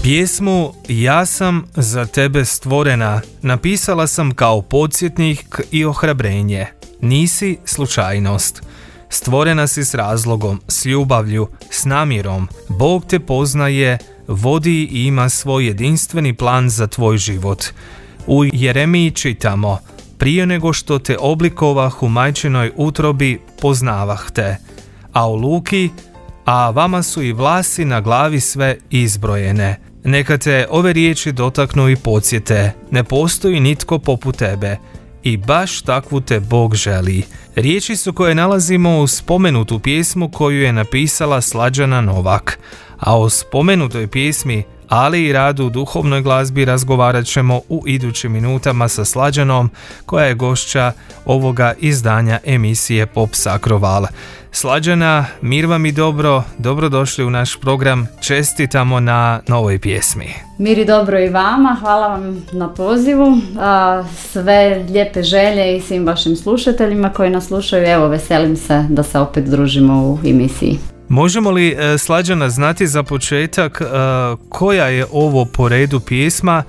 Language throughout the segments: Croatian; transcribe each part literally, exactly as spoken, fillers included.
Pjesmu Ja sam za tebe stvorena napisala sam kao podsjetnik i ohrabrenje. Nisi slučajnost. Stvorena si s razlogom, s ljubavlju, s namjerom. Bog te poznaje, vodi i ima svoj jedinstveni plan za tvoj život. U Jeremiji čitamo: prije nego što te oblikovah u majčinoj utrobi, poznavah te. A u Luki: a vama su i vlasi na glavi sve izbrojene. Neka te ove riječi dotaknu i podsjete, ne postoji nitko poput tebe i baš takvu te Bog želi. Riječi su koje nalazimo u spomenutu pjesmu koju je napisala Slađana Novak, a o spomenutoj pjesmi, ali i radu u duhovnoj glazbi razgovarat ćemo u idućim minutama sa Slađanom, koja je gošća ovoga izdanja emisije Pop Sakroval. Slađana, mir vam i dobro, dobrodošli u naš program, čestitamo na novoj pjesmi. Mir i dobro i vama, hvala vam na pozivu, sve lijepe želje i svim vašim slušateljima koji nas slušaju, evo veselim se da se opet družimo u emisiji. Možemo li, Slađana, znati za početak koja je ovo po redu pjesma?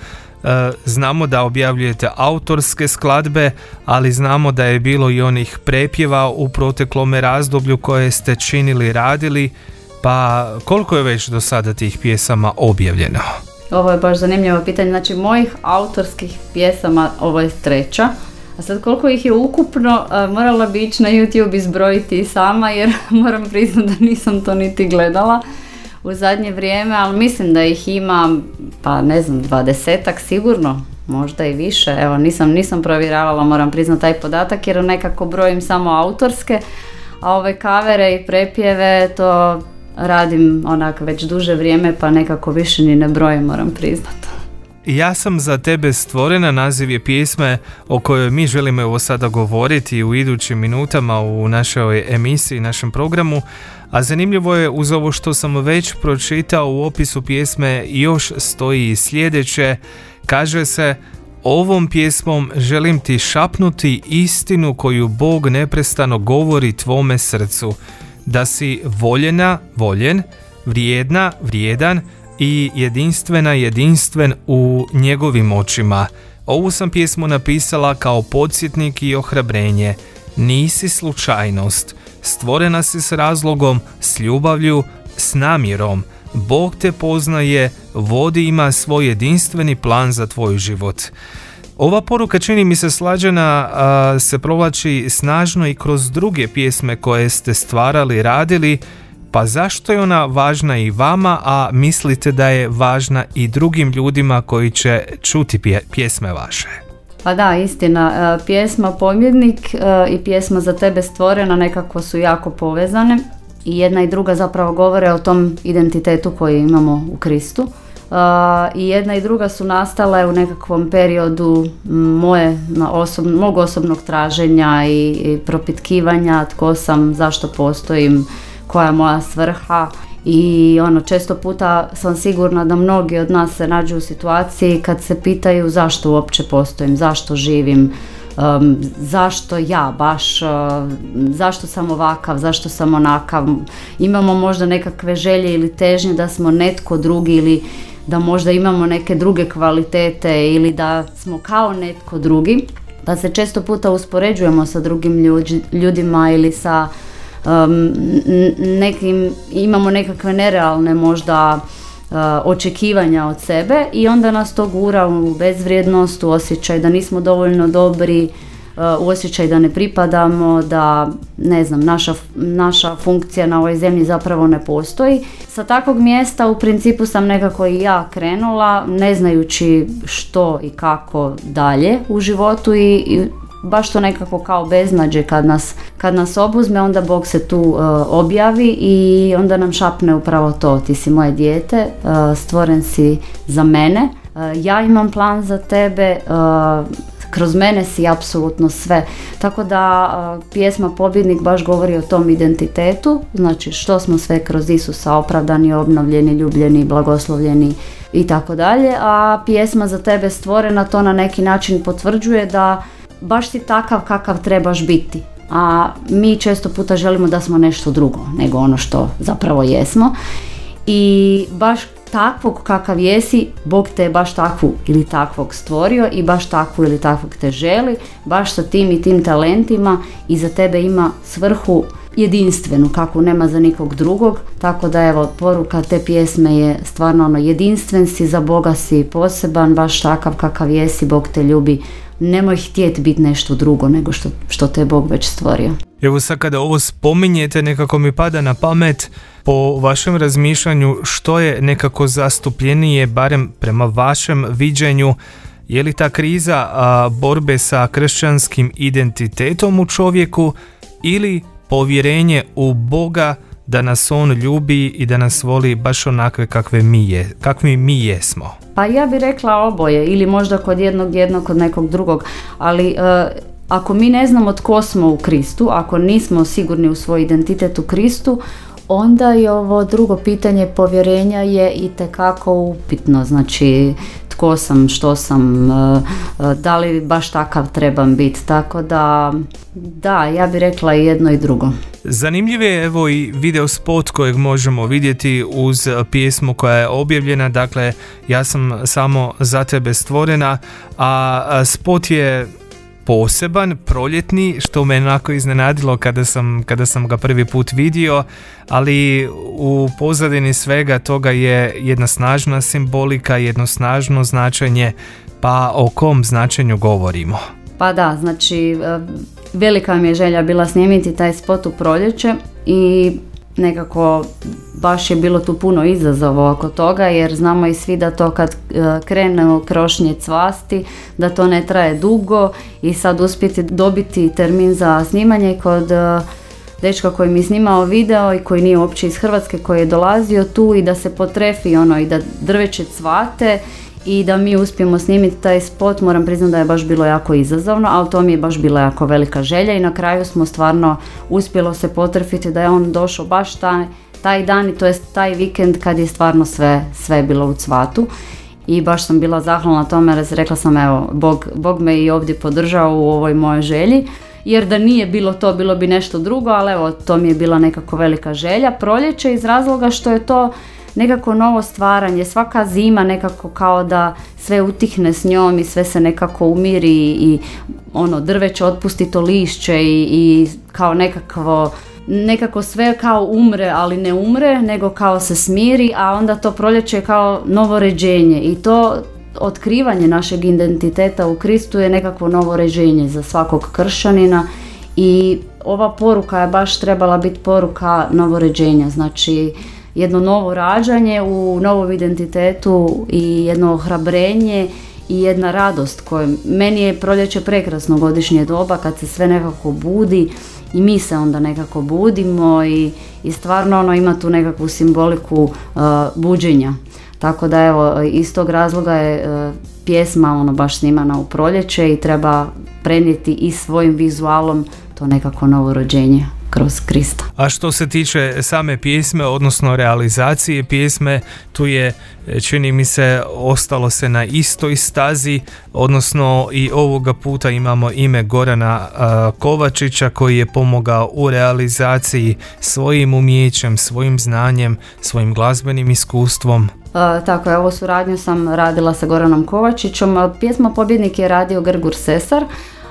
Znamo da objavljujete autorske skladbe, ali znamo da je bilo i onih prepjeva u proteklome razdoblju koje ste činili, radili, pa koliko je već do sada tih pjesama objavljeno? Ovo je baš zanimljivo pitanje, znači mojih autorskih pjesama ovo je treća. A sad koliko ih je ukupno, morala bi ići na YouTube izbrojiti i sama, jer moram priznati da nisam to niti gledala u zadnje vrijeme, ali mislim da ih ima, pa ne znam, dvadesetak sigurno, možda i više. Evo, nisam, nisam provjeravala, moram priznati taj podatak, jer nekako brojim samo autorske, a ove kavere i prepjeve to radim onak već duže vrijeme, pa nekako više ni ne brojim, moram priznati. Ja sam za tebe stvorena, naziv je pjesme o kojoj mi želimo evo sada govoriti u idućim minutama u našoj emisiji, našem programu, a zanimljivo je uz ovo što sam već pročitao u opisu pjesme još stoji i sljedeće, kaže se: ovom pjesmom želim ti šapnuti istinu koju Bog neprestano govori tvome srcu, da si voljena, voljen, vrijedna, vrijedan i jedinstvena, jedinstven u njegovim očima. Ovu sam pjesmu napisala kao podsjetnik i ohrabrenje. Nisi slučajnost. Stvorena si s razlogom, s ljubavlju, s namjerom. Bog te poznaje, vodi ima svoj jedinstveni plan za tvoj život. Ova poruka, čini mi se, Slađana, a, se provlači snažno i kroz druge pjesme koje ste stvarali, radili. Pa zašto je ona važna i vama, a mislite da je važna i drugim ljudima koji će čuti pje, pjesme vaše? Pa da, istina, pjesma Pobjednik i pjesma Za tebe stvorena nekako su jako povezane i jedna i druga zapravo govore o tom identitetu koji imamo u Kristu. I jedna i druga su nastale u nekakvom periodu moje, osob, mog osobnog traženja i, i propitkivanja tko sam, zašto postojim, koja je moja svrha. I ono, često puta sam sigurna da mnogi od nas se nađu u situaciji kad se pitaju zašto uopće postojim, zašto živim, um, zašto ja baš, uh, zašto sam ovakav, zašto sam onakav. Imamo možda nekakve želje ili težnje da smo netko drugi ili da možda imamo neke druge kvalitete ili da smo kao netko drugi. Pa se često puta uspoređujemo sa drugim ljudima ili sa Um, nekim, imamo nekakve nerealne možda uh, očekivanja od sebe i onda nas to gura u bezvrijednost, u osjećaj da nismo dovoljno dobri, uh, u osjećaj da ne pripadamo, da ne znam, naša, naša funkcija na ovoj zemlji zapravo ne postoji. Sa takvog mjesta u principu sam nekako i ja krenula, ne znajući što i kako dalje u životu i, i baš to nekako kao beznađe kad nas, kad nas obuzme, onda Bog se tu uh, objavi i onda nam šapne upravo to: ti si moje dijete, uh, stvoren si za mene, uh, ja imam plan za tebe, uh, kroz mene si apsolutno sve. Tako da uh, pjesma Pobjednik baš govori o tom identitetu, znači što smo sve kroz Isusa opravdani, obnovljeni, ljubljeni, blagoslovljeni i tako dalje, a pjesma Za tebe stvorena to na neki način potvrđuje da baš si takav kakav trebaš biti, a mi često puta želimo da smo nešto drugo nego ono što zapravo jesmo. i baš takvog kakav jesi, Bog te je baš takvu ili takvog stvorio i baš takvu ili takvog te želi, baš sa tim i tim talentima i za tebe ima svrhu jedinstvenu, kako nema za nikog drugog, tako da evo, poruka te pjesme je stvarno ono, jedinstven si, za Boga si poseban, baš takav kakav jesi, Bog te ljubi, nemoj htjeti biti nešto drugo nego što, što te je Bog već stvorio. Evo sad kada ovo spominjete, nekako mi pada na pamet, po vašem razmišljanju, što je nekako zastupljenije, barem prema vašem viđenju, je li ta kriza a, borbe sa kršćanskim identitetom u čovjeku ili povjerenje u Boga da nas On ljubi i da nas voli baš onakve kakve mi je, kakvi mi jesmo? Pa ja bih rekla oboje, ili možda kod jednog jednog, kod nekog drugog, ali e, ako mi ne znamo tko smo u Kristu, ako nismo sigurni u svoj identitet u Kristu, onda je ovo drugo pitanje povjerenja je itekako upitno, znači tko sam, što sam, da li baš takav trebam biti, tako da da, ja bih rekla i jedno i drugo. Zanimljiv je evo i video spot kojeg možemo vidjeti uz pjesmu koja je objavljena, dakle ja sam samo za tebe stvorena, a spot je poseban, proljetni, što me onako iznenadilo kada sam, kada sam ga prvi put vidio, ali u pozadini svega toga je jedna snažna simbolika, jedno snažno značenje, pa o kom značenju govorimo? Pa da, znači velika mi je želja bila snimiti taj spot u proljeće i nekako baš je bilo tu puno izazova oko toga, jer znamo i svi da to kad krene krošnje cvasti, da to ne traje dugo i sad uspjeti dobiti termin za snimanje kod dečka koji mi je snimao video i koji nije uopće iz Hrvatske, koji je dolazio tu i da se potrefi ono i da drveće cvate i da mi uspijemo snimiti taj spot, moram priznati da je baš bilo jako izazovno, ali to mi je baš bila jako velika želja i na kraju smo stvarno uspjelo se potrefiti da je on došao baš taj, taj dan i to jest taj vikend kad je stvarno sve, sve bilo u cvatu i baš sam bila zahvalna tome jer rekla sam evo, Bog, Bog me i ovdje podržao u ovoj mojoj želji, jer da nije bilo to, bilo bi nešto drugo, ali evo, to mi je bila nekako velika želja. Proljeće iz razloga što je to nekako novo stvaranje, svaka zima nekako kao da sve utihne s njom i sve se nekako umiri i ono drveće otpusti to lišće i, i kao nekakvo, nekako sve kao umre, ali ne umre, nego kao se smiri, a onda to proljeće je kao novo ređenje i to otkrivanje našeg identiteta u Kristu je nekakvo novo ređenje za svakog kršćanina i ova poruka je baš trebala biti poruka novoređenja, znači jedno novo rađanje u novom identitetu i jedno ohrabrenje i jedna radost koja meni je proljeće prekrasno godišnje doba kad se sve nekako budi i mi se onda nekako budimo i, i stvarno ono ima tu nekakvu simboliku uh, buđenja. Tako da evo iz tog razloga je uh, pjesma ono baš snimana u proljeće i treba prenijeti i svojim vizualom to nekako novo rođenje kroz Krista. A što se tiče same pjesme, odnosno realizacije pjesme, tu je, čini mi se, ostalo se na istoj stazi, odnosno i ovoga puta imamo ime Gorana uh, Kovačića koji je pomogao u realizaciji svojim umijećem, svojim znanjem, svojim glazbenim iskustvom. Uh, tako je, ovu suradnju sam radila sa Goranom Kovačićom, pjesma Pobjednik je radio Grgur Sesar,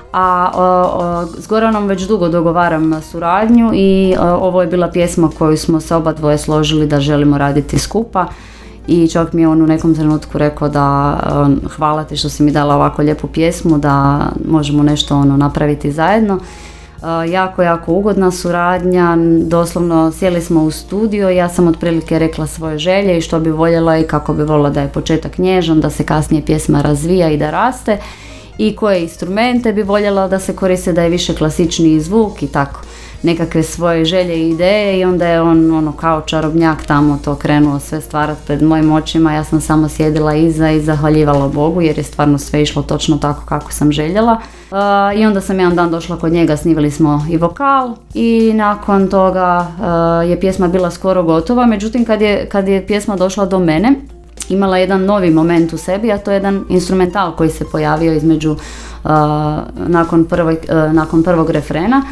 a o, o, s Goranom već dugo dogovaram suradnju i o, ovo je bila pjesma koju smo se oba dvoje složili da želimo raditi skupa i čovjek mi je on u nekom trenutku rekao da on, hvala ti što si mi dala ovako lijepu pjesmu, da možemo nešto ono napraviti zajedno. O, jako, jako ugodna suradnja, doslovno sjeli smo u studio i ja sam otprilike rekla svoje želje i što bi voljela i kako bi voljela da je početak nježan, da se kasnije pjesma razvija i da raste. I koje instrumente bi voljela da se koriste, da je više klasičniji zvuk i tako nekakve svoje želje i ideje i onda je on ono kao čarobnjak tamo to krenuo sve stvarati pred mojim očima, ja sam samo sjedila iza i zahvaljivala Bogu jer je stvarno sve išlo točno tako kako sam željela uh, i onda sam jedan dan došla kod njega, snimali smo i vokal i nakon toga uh, je pjesma bila skoro gotova, međutim kad je, kad je pjesma došla do mene imala jedan novi moment u sebi, a to je jedan instrumental koji se pojavio između uh, nakon, prvoj, uh, nakon prvog refrena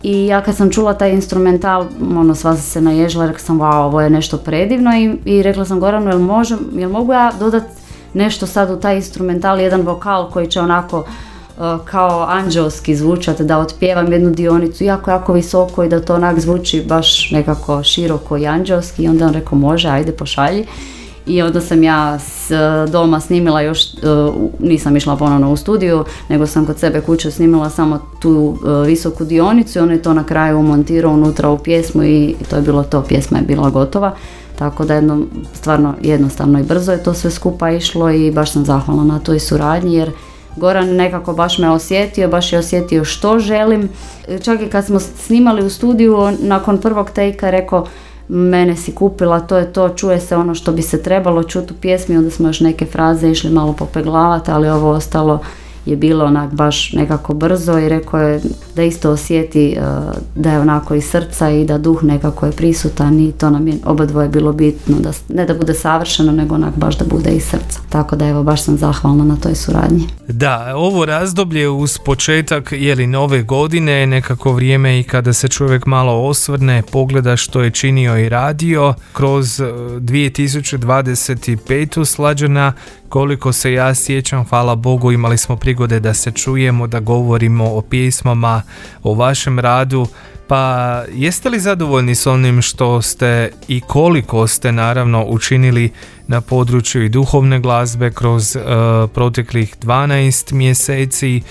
I ja kad sam čula taj instrumental, ono, sva sam se naježila, rekla sam, wow, ovo je nešto predivno i, i rekla sam Goranu, jel, možem, jel mogu ja dodati nešto sad u taj instrumental, jedan vokal koji će onako uh, kao anđelski zvučati, da otpjevam jednu dionicu jako, jako visoko i da to onak zvuči baš nekako široko i anđelski. I onda on rekao, može, ajde pošalji. I onda sam ja s doma snimila još, uh, nisam išla ponovno u studiju, nego sam kod sebe kuće snimila samo tu uh, visoku dionicu i on je to na kraju montirao unutra u pjesmu i, i to je bilo to, pjesma je bila gotova. Tako da jedno, stvarno jednostavno i brzo je to sve skupa išlo i baš sam zahvalna na toj suradnji jer Goran nekako baš me osjetio, baš je osjetio što želim. Čak i kad smo snimali u studiju, nakon prvog take-a rekao, mene si kupila, to je to, čuje se ono što bi se trebalo čuti u pjesmi, onda smo još neke fraze išli malo popeglavati, ali ovo ostalo je bilo onak baš nekako brzo i rekao je da isto osjeti uh, da je onako iz srca i da duh nekako je prisutan i to nam je obadvoje bilo bitno, da, ne da bude savršeno, nego onak baš da bude iz srca. Tako da evo, baš sam zahvalna na toj suradnji. Da, ovo razdoblje uz početak jeli nove godine je nekako vrijeme i kada se čovjek malo osvrne, pogleda što je činio i radio kroz dvije tisuće dvadeset petu. Slađana, koliko se ja sjećam, hvala Bogu, imali smo prigode da se čujemo, da govorimo o pjesmama, o vašem radu. Pa jeste li zadovoljni s onim što ste i koliko ste naravno učinili na području i duhovne glazbe kroz uh, proteklih dvanaest mjeseci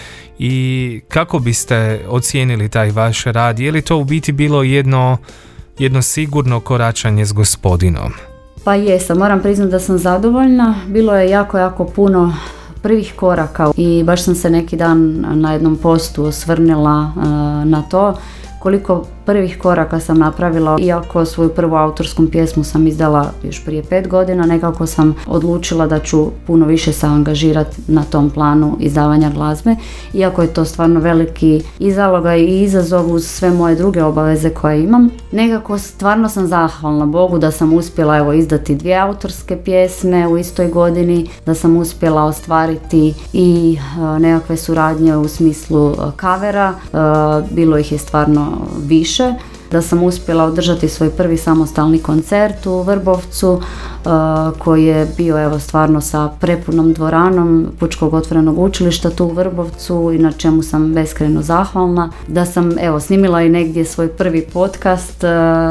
i kako biste ocijenili taj vaš rad? Je li to u biti bilo jedno, jedno sigurno koračanje s Gospodinom? Pa jesam, moram priznati da sam zadovoljna. Bilo je jako, jako puno prvih koraka i baš sam se neki dan na jednom postu osvrnila uh, na to koliko prvih koraka sam napravila. Iako svoju prvu autorsku pjesmu sam izdala još prije pet godina, nekako sam odlučila da ću puno više se angažirati na tom planu izdavanja glazbe. Iako je to stvarno veliki i zaloga i izazov uz sve moje druge obaveze koje imam. Nekako stvarno sam zahvalna Bogu da sam uspjela evo izdati dvije autorske pjesme u istoj godini, da sam uspjela ostvariti i uh, nekakve suradnje u smislu uh, kavera. Uh, bilo ih je stvarno više, da sam uspjela održati svoj prvi samostalni koncert u Vrbovcu uh, koji je bio evo stvarno sa prepunom dvoranom Pučkog otvorenog učilišta tu u Vrbovcu i na čemu sam beskrajno zahvalna. Da sam evo snimila i negdje svoj prvi podcast uh,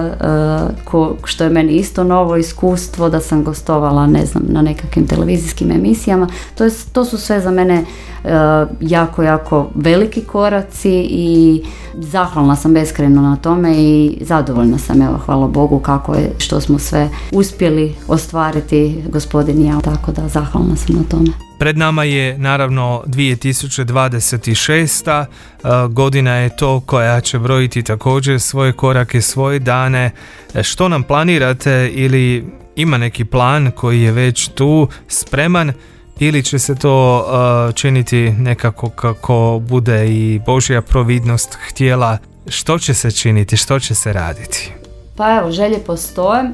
uh, ko, što je meni isto novo iskustvo, da sam gostovala ne znam na nekakvim televizijskim emisijama. To, je, to su sve za mene uh, jako, jako veliki koraci i zahvalna sam beskrajno na tome i zadovoljna sam, evo, hvala Bogu kako je, što smo sve uspjeli ostvariti Gospodin i ja, tako da zahvalna sam na tome. Pred nama je naravno dvije tisuće dvadeset šesta. Godina je to koja će brojiti također svoje korake, svoje dane. Što nam planirate ili ima neki plan koji je već tu spreman? Ili će se to uh, činiti nekako kako bude i Božja providnost htjela? Što će se činiti, što će se raditi? Pa evo, želje postoje,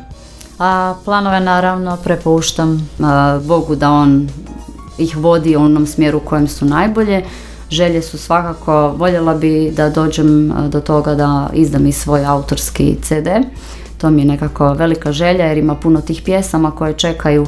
a planove naravno prepuštam a, Bogu da on ih vodi u onom smjeru u kojem su najbolje. Želje su svakako, voljela bi da dođem do toga da izdam i svoj autorski ce de. To mi je nekako velika želja jer ima puno tih pjesama koje čekaju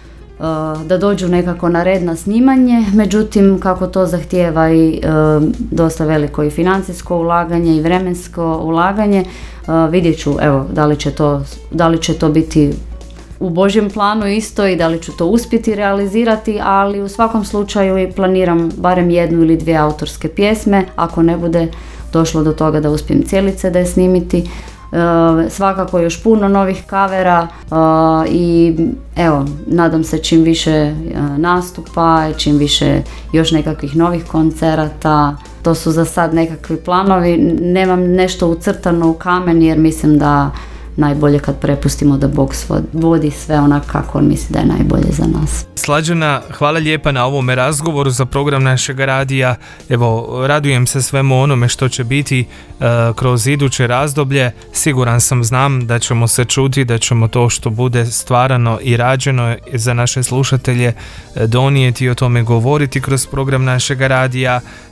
da dođu nekako na red na snimanje, međutim kako to zahtijeva i e, dosta veliko i financijsko ulaganje i vremensko ulaganje, e, vidjet ću evo da li će to, da li će to biti u Božjem planu isto i da li ću to uspjeti realizirati, ali u svakom slučaju i planiram barem jednu ili dvije autorske pjesme, ako ne bude došlo do toga da uspijem cijeli ce de snimiti. Uh, svakako još puno novih kavera uh, i evo, nadam se čim više uh, nastupa i čim više još nekakvih novih koncerata. To su za sad nekakvi planovi, nemam nešto ucrtano u kamen jer mislim da najbolje kad prepustimo da Bog vodi sve onak kako on misli da je najbolje za nas. Slađana, hvala lijepa na ovome razgovoru za program našeg radija. Evo, radujem se svemu onome što će biti uh, kroz iduće razdoblje. Siguran sam, znam da ćemo se čuti, da ćemo to što bude stvarano i rađeno za naše slušatelje donijeti i o tome govoriti kroz program našeg radija.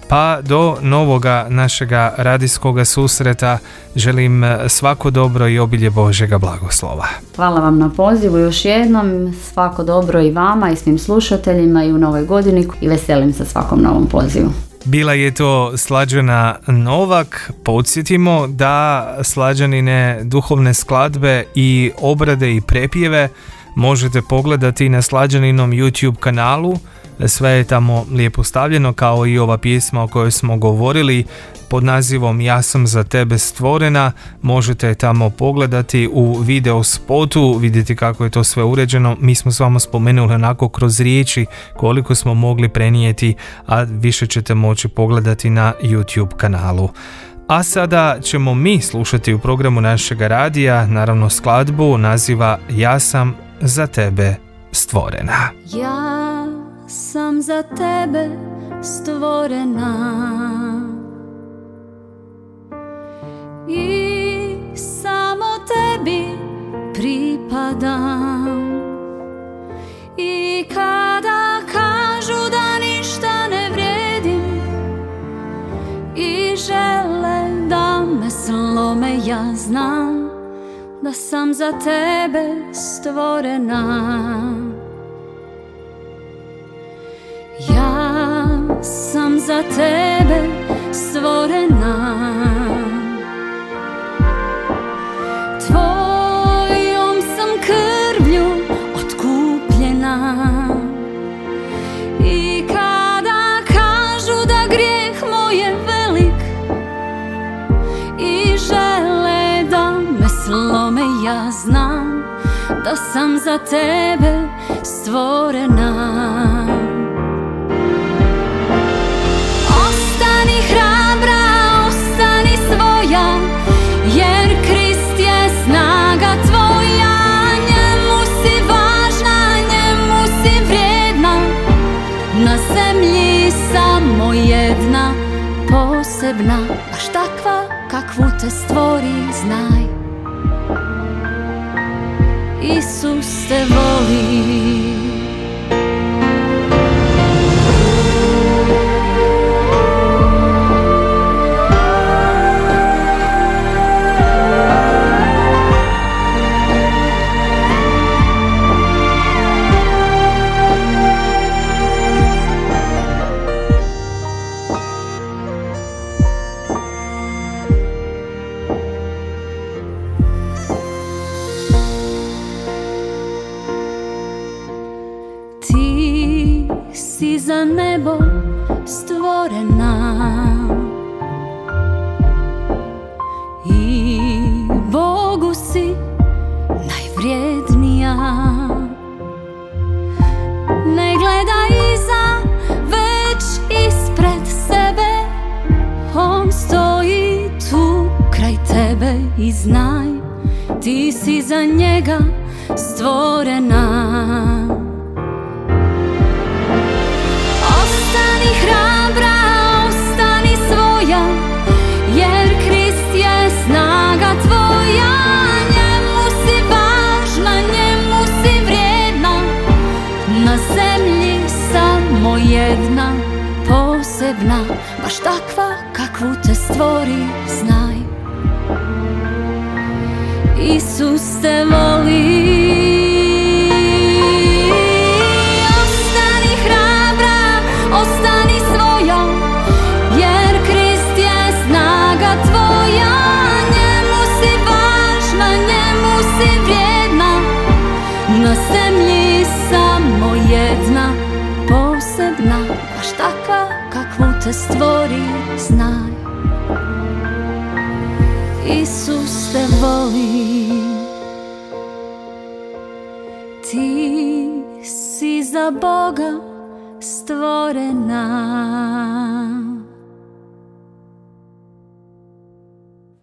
pa do novoga našega radijskoga susreta želim svako dobro i obilje Božjega blagoslova. Hvala vam na pozivu još jednom, svako dobro i vama i svim slušateljima i u novoj godini i veselim se svakom novom pozivu. Bila je to Slađana Novak. Podsjetimo da Slađanine duhovne skladbe i obrade i prepjeve možete pogledati na Slađaninom YouTube kanalu. Sve je tamo lijepo stavljeno, kao i ova pjesma o kojoj smo govorili pod nazivom Ja sam za tebe stvorena. Možete je tamo pogledati u video spotu, vidjeti kako je to sve uređeno. Mi smo s vama spomenuli onako kroz riječi koliko smo mogli prenijeti, a više ćete moći pogledati na YouTube kanalu. A sada ćemo mi slušati u programu našega radija, naravno skladbu naziva Ja sam za tebe stvorena. Ja sam za tebe stvorena i samo tebi pripadam. I kada kažu da ništa ne vrijedim i žele da me slome, ja znam da sam za tebe stvorena. Ja sam za tebe stvorena, tvojom sam krvlju otkupljena. I kada kažu da grijeh moj je velik i žele da me slome, ja znam da sam za tebe stvorena. Ostani hrabra, ostani svoja, jer Krist je snaga tvoja. Njemu si važna, njemu si vrijedna, na zemlji samo jedna, posebna, baš takva kakvu te stvori, znaj. Isus te voli. Za nebo stvorena i Bogu si najvrijednija. Ne gledaj iza, već ispred sebe, on stoji tu kraj tebe i znaj, ti si za njega stvorena. Ostani hrabra, ostani svoja, jer Krist je snaga tvoja. Njemu si važna, njemu si vrijedna, na zemlji samo jedna, posebna, baš takva kakvu te stvori, znaj. Isus te voli. Ostani svoja, jer Krist je snaga tvoja. Njemu si važna, njemu si vrijedna, na zemlji samo jedna, posebna, baš takva kakvu te stvori, znaj. Isus te voli. Ti si za Boga stvorena.